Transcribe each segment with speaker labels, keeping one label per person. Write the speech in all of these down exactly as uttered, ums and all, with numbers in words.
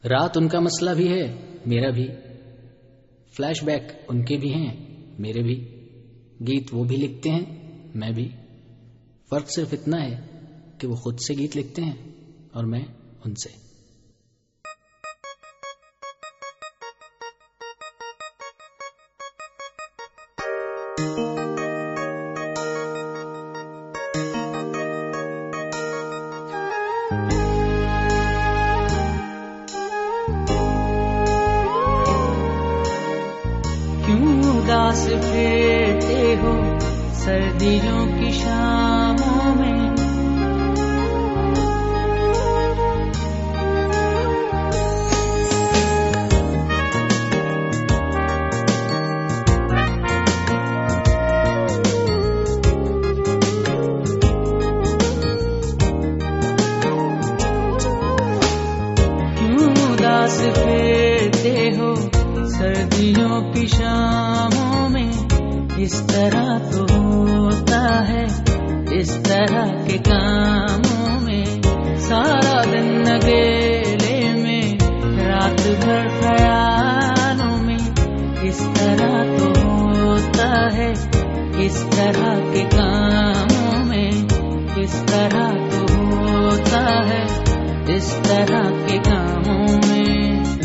Speaker 1: रात उनका मसला भी है, मेरा भी। फ्लैशबैक उनके भी हैं, मेरे भी। गीत वो भी लिखते हैं, मैं भी। फर्क सिर्फ इतना है कि वो खुद से गीत लिखते हैं और मैं उनसे।
Speaker 2: उदास फिरते हो सर्दियों की शामों में, क्यों उदास फिरते हो सर्दियों की शामों में। इस तरह तो होता है इस तरह के कामों में, सारा दिन अकेले में रात भर ख्यालों में। इस तरह तो होता है इस तरह के कामों में, इस तरह तो होता है इस तरह के कामों में।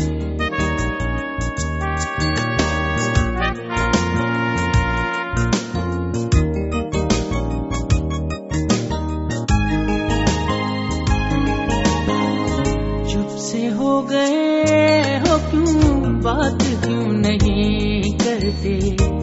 Speaker 2: हो गए हो क्यों, बात क्यों नहीं करते।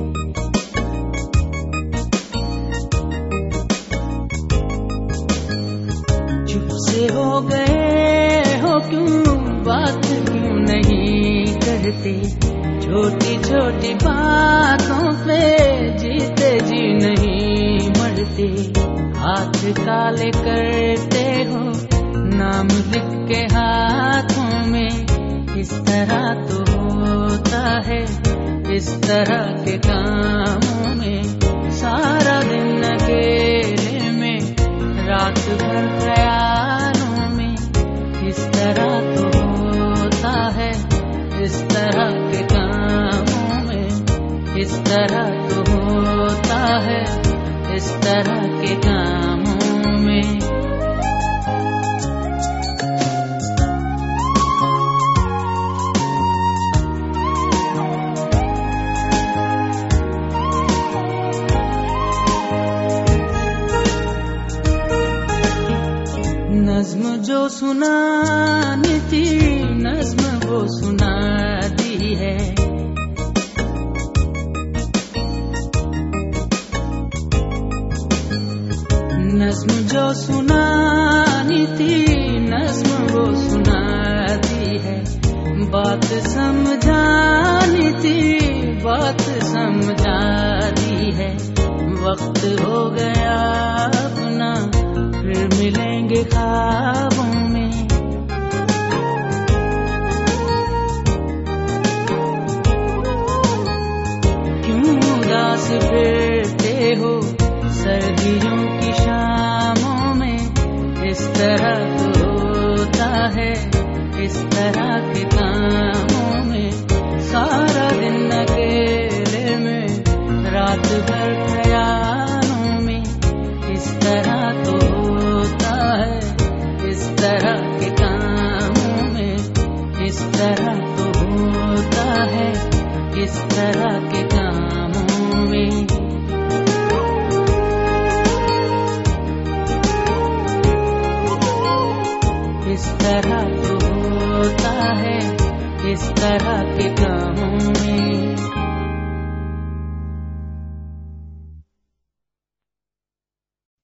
Speaker 2: चुप से हो गए हो क्यों, बात क्यों नहीं करते। छोटी छोटी बातों पे जीते जी नहीं मरते। हाथ काले करते हो नाम लिख के हाथों में। इस तरह तो होता है इस तरह के कामों में, सारा दिन अकेले में रात भर ख्यालों में। इस तरह तो होता है इस तरह के कामों में, इस तरह तो होता है इस तरह के कामों में। नज़्म जो सुनानी थी नज़्म वो सुना दी है। नज़्म जो सुनानी थी नज़्म वो सुना दी है। बात समझानी थी बात समझा दी है। वक्त हो गया अपना फिर मिलेंगे ख्वाबों में। क्यों उदास फिरते हो सर्दियों की शामों में। इस तरह तो होता है इस तरह के कामों में, सारा दिन अकेले में रात भर ख्यालों में। इस तरह तो इस तरह के कामों में, इस तरह तो होता है इस तरह के कामों में। इस तरह तो होता है इस तरह के कामों में।